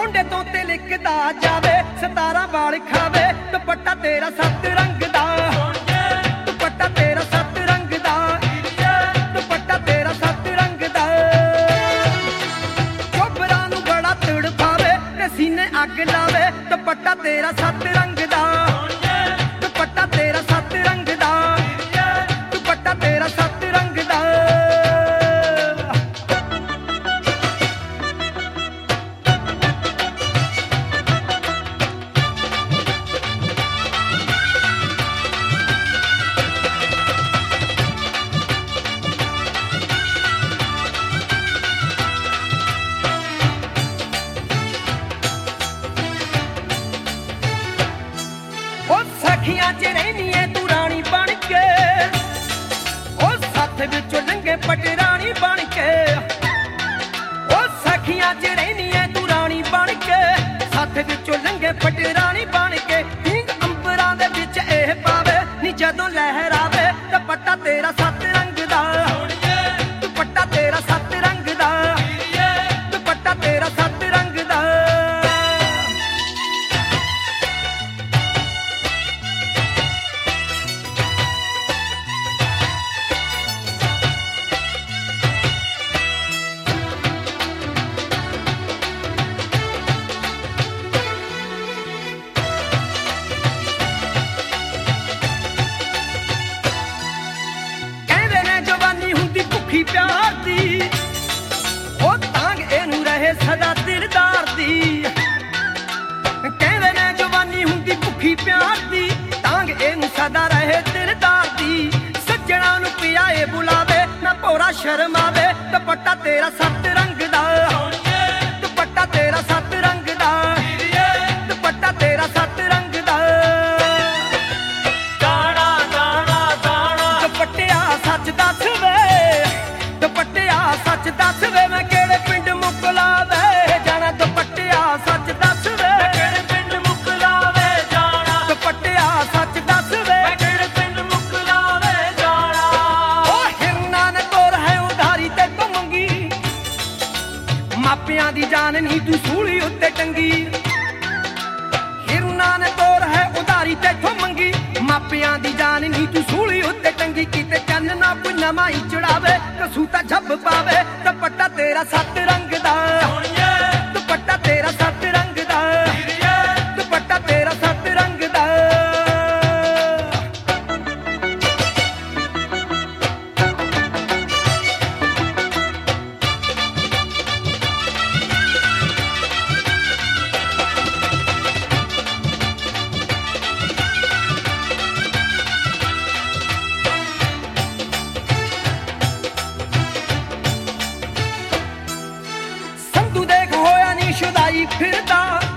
ਮੋਢੇ ਤੋਂ ਤੇ ਲਿਖਦਾ ਜਾਵੇ 17 ਵਾਲ ਖਾਵੇ ਦੁਪੱਟਾ ਤੇਰਾ 7 ਰੰਗ ਦਾ ਦੁਪੱਟਾ ਤੇਰਾ 7 ਰੰਗ ਦਾ ਦੁਪੱਟਾ ਤੇਰਾ 7 ਰੰਗ ਦਾ ਚੋਬਰਾਂ ਨੂੰ ਬੜਾ ਤੜਫਾਵੇ ਤੇ ਸੀਨੇ ਅੱਗ ਲਾਵੇ ਦੁਪੱਟਾ ਤੇਰਾ 7 ਰੰਗ ਦਾ ਦੁਪੱਟਾ ਤੇਰਾ 7 ਰੰਗ ਦਾ ਦੁਪੱਟਾ ਤੇਰਾ 7 ਰੰਗ ਦਾ ਸਖੀਆਂ ਚ ਰਹਿਨੀ ਐ ਤੂੰ ਰਾਣੀ ਬਣ ਕੇ ਉਹ ਸਾਥ ਵਿੱਚੋਂ ਲੰਘੇ ਪਟਰਾਣੀ ਬਣ ਕੇ ਉਹ ਸਖੀਆਂ ਚ ਰਹਿਨੀ ਐ ਤੂੰ ਰਾਣੀ ਬਣ ਕੇ ਸਾਥ ਵਿੱਚੋਂ ਲੰਘੇ ਪਟਰਾਣੀ ਬਣ ਕੇ ਢੀਂਗ ਅੰਬਰਾਂ ਦੇ ਵਿੱਚ ਇਹ ਪਾਵੇ ਨੀ ਜਦੋਂ ਲਹਿਰਾਵੇ ਦੁਪੱਟਾ ਤੇਰਾ 7 ਰੰਗ ਦਾ ਦੁਪੱਟਾ ਤੇਰਾ 7 ਰੰਗ ਦਾ ਦੁਪੱਟਾ ਤੇਰਾ 7 ਰੰਗ ਦਾ ਪਿਆਰ ਦੀ ਉਹ ਤਾਂਗ ਇਹਨੂੰ ਰਹੇ ਸਦਾ ਦਿਲਦਾਰ ਦੀ ਕਹਿੰਦੇ ਨੇ ਜਵਾਨੀ ਹੁੰਦੀ ਭੁੱਖੀ ਪਿਆਰ ਦੀ ਤਾਂਗ ਇਹਨੂੰ ਸਦਾ ਰਹੇ ਦਿਲਦਾਰ ਦੀ ਸੱਜਣਾ ਨੂੰ ਪਿਆਏ ਬੁਲਾਵੇ ਨਾ ਭੋਰਾ ਸ਼ਰਮਾਵੇ ਦੁਪੱਟਾ ਤੇਰਾ 7 ਰੰਗ ਦਾ ਦੁਪੱਟਾ ਤੇਰਾ 7 ਰੰਗ ਦਾ ਦੁਪੱਟਾ ਤੇਰਾ 7 ਰੰਗ ਦਾ ਦਾਣਾ ਦਾਣਾ ਦਾਣਾ ਦੁਪੱਟਿਆ ਸੱਚ ਦੱਸ ਵੇ ਦੁਪੱਟਿਆ ਸੱਚ ਦੱਸ ਵੇ ਮੈਂ ਕਿਹੜੇ ਪਿੰਡ ਮੁਕਲਾਵੇ ਜਾਣਾ ਦੁਪੱਟਿਆ ਸੱਚ ਦੱਸ ਵੇ ਮੈਂ ਕਿਹੜੇ ਪਿੰਡ ਮੁਕਲਾਵੇ ਜਾਣਾ ਦੁਪੱਟਿਆ ਸੱਚ ਦੱਸ ਵੇ ਮੈਂ ਕਿਹੜੇ ਪਿੰਡ ਮੁਕਲਾਵੇ ਜਾਣਾ ਉਹ ਹਿਰਨਾਂ ਨੇ ਤੋਰ ਹੈ ਉਧਾਰੀ ਤੇ ਤੋਂ ਮੰਗੀ ਮਾਪਿਆਂ ਦੀ ਜਾਨ ਨਹੀਂ ਤੂੰ ਸੂਲੀ ਉੱਤੇ ਟੰਗੀ ਹਿਰਨਾਂ ਨੇ ਤੋਰ ਹੈ ਉਧਾਰੀ ਤੇ ਤੋਂ ਮੰਗੀ ਮਾਪਿਆਂ ਦੀ ਜਾਨ ਨਹੀਂ ਤੂੰ ਸੂਲੀ ਉੱਤੇ ਟੰਗੀ ਕਿਤੇ ਚੰਨ ਨਾ ਕੋਈ ਨਵਾਂ ਹੀ ਚੜਾਵੇ ਕਸੂ ਤਾਂ ਝੱਬ ਪਾਵੇ ਦੁਪੱਟਾ ਤੇਰਾ 7 ਰੰਗ ਦਾ ਦੁਪੱਟਾ ਤੇਰਾ 7 ਰੰਗ ਦਾ ਦੁਪੱਟਾ ਤੇਰਾ 7 ਰੰਗ ਦਾ ਸ਼ੁਦਾਈ ਫਿਰਦਾ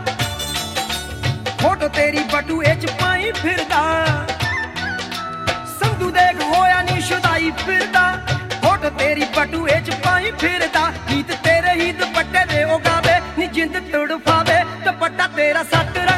ਫੋਟੋ ਤੇਰੀ ਬਟੂਏ ਚ ਪਾਈ ਫਿਰਦਾ ਸੰਧੂ ਦੇਖ ਹੋਇਆ ਨੀ ਸ਼ੁਦਾਈ ਫਿਰਦਾ ਫੋਟੋ ਤੇਰੀ ਬਟੂਏ ਚ ਪਾਈ ਫਿਰਦਾ ਗੀਤ ਤੇਰੇ ਹੀ ਦੁਪੱਟੇ ਦੇ ਉਹ ਗਾਵੇ ਨੀ ਜਿੰਦ ਤੜਫਾਵੇ ਦੁਪੱਟਾ ਤੇਰਾ 7